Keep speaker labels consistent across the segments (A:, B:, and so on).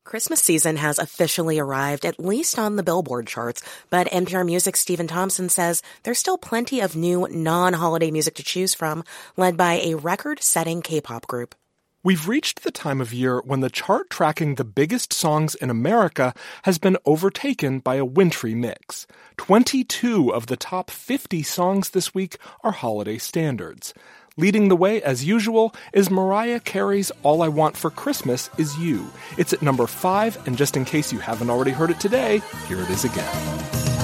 A: Christmas season has officially arrived, at least on the Billboard charts, but NPR Music's Stephen Thompson says there's still plenty of new non-holiday music to choose from, led by a record-setting K-pop group.
B: We've reached the time of year when the chart tracking the biggest songs in America has been overtaken by a wintry mix. 22 of the top 50 songs this week are holiday standards. Leading the way, as usual, is Mariah Carey's All I Want for Christmas Is You. It's at number 5, and just in case you haven't already heard it today, here it is again.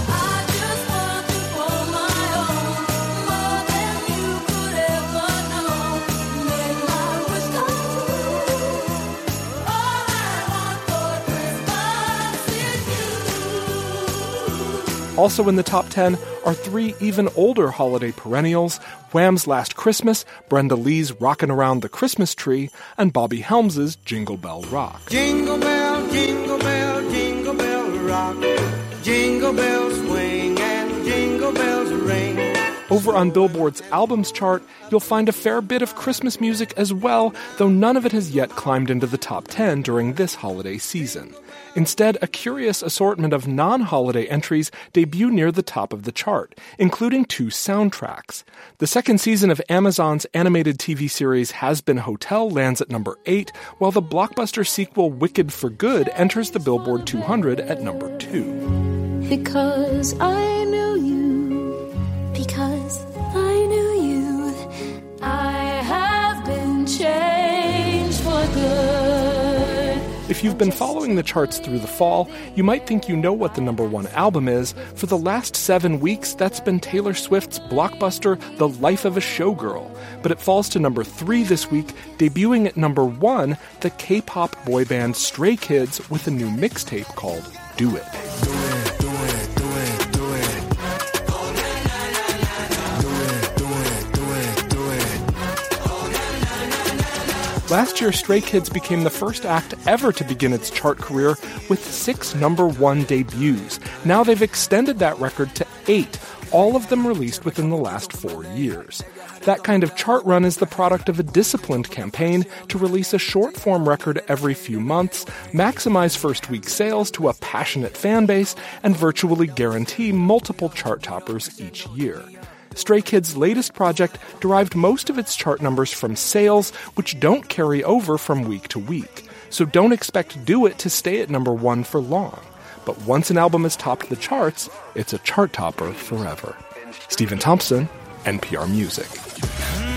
B: Also in the top 10 are 3 even older holiday perennials, Wham's Last Christmas, Brenda Lee's Rockin' Around the Christmas Tree, and Bobby Helms' Jingle Bell Rock.
C: Jingle bell, jingle bell rock. Jingle bells swing and jingle bells ring.
B: Over on Billboard's albums chart, you'll find a fair bit of Christmas music as well, though none of it has yet climbed into the top 10 during this holiday season. Instead, a curious assortment of non-holiday entries debut near the top of the chart, including 2 soundtracks. The second season of Amazon's animated TV series Has Been Hotel lands at number 8, while the blockbuster sequel Wicked for Good enters the Billboard 200 at number 2.
D: Because I knew you, because I knew you, I have been changed for good.
B: If you've been following the charts through the fall, you might think you know what the number 1 album is. For the last 7 weeks, that's been Taylor Swift's blockbuster, The Life of a Showgirl. But it falls to number 3 this week, debuting at number 1, the K-pop boy band Stray Kids with a new mixtape called Do It. Last year, Stray Kids became the first act ever to begin its chart career with 6 number 1 debuts. Now they've extended that record to 8, all of them released within the last 4 years. That kind of chart run is the product of a disciplined campaign to release a short-form record every few months, maximize first-week sales to a passionate fan base, and virtually guarantee multiple chart toppers each year. Stray Kids' latest project derived most of its chart numbers from sales, which don't carry over from week to week. So don't expect Do It to stay at number 1 for long. But once an album has topped the charts, it's a chart topper forever. Stephen Thompson, NPR Music.